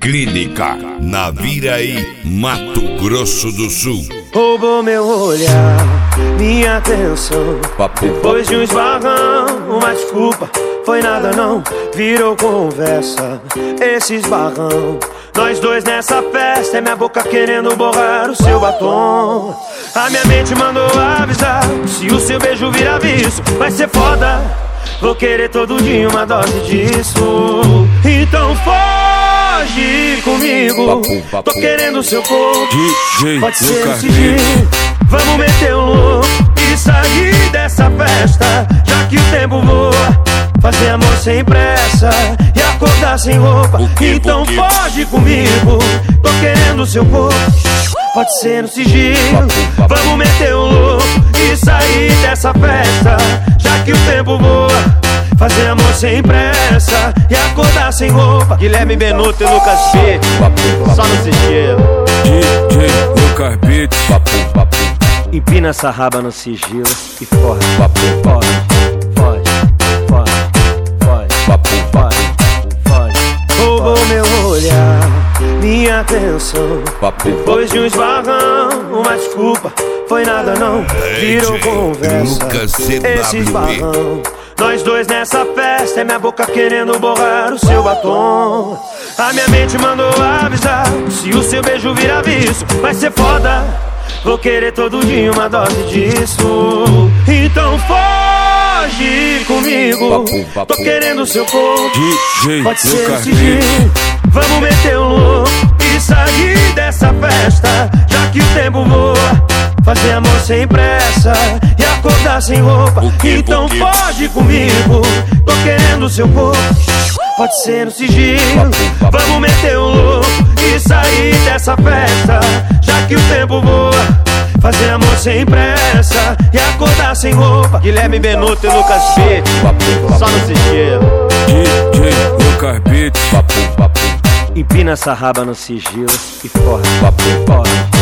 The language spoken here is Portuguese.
Clínica Naviraí, Mato Grosso do Sul. Roubou meu olhar, minha atenção. Depois de um esbarrão, uma desculpa, foi nada não, virou conversa, esse esbarrão. Nós dois nessa festa, é minha boca querendo borrar o seu batom. A minha mente mandou avisar, se o seu beijo virar vício, vai ser foda. Vou querer todo dia uma dose disso. Então foge comigo, tô querendo seu corpo, pode ser esse dia. Vamos meter um louco e sair dessa festa, já que o tempo voa. Fazer amor sem pressa e acordar sem roupa. Então foge comigo, tô querendo seu corpo, pode ser no sigilo. Vamos meter um louco e sair dessa festa, já que o tempo voa. Fazer amor sem pressa e acordar sem roupa. Guilherme Benuto e Lucas B, só no sigilo. DJ Lucas Beats, empina essa raba no sigilo e foge, foge, foge, foge, foge, foge. Roubou meu olhar, minha atenção. Depois de um esbarrão, uma desculpa, foi nada não, virou conversa, esse esbarrão. Nós dois nessa festa, é minha boca querendo borrar o seu batom. A minha mente mandou avisar, se o seu beijo virar vício, vai ser foda. Vou querer todo dia uma dose disso. Então foge comigo, tô querendo seu corpo, pode ser esse dia. Vamos meter um louco e sair dessa festa, já que o tempo voa. Fazer amor sem pressa e acordar sem roupa. Então foge comigo, tô querendo seu corpo, pode ser no sigilo. Vamos meter um louco e sair dessa festa, já que o tempo voa. Fazer amor sem pressa e acordar sem roupa. Guilherme Benuto e Lucas B, só no sigilo. DJ Lucas Beats, empina essa raba no sigilo e foge, foge.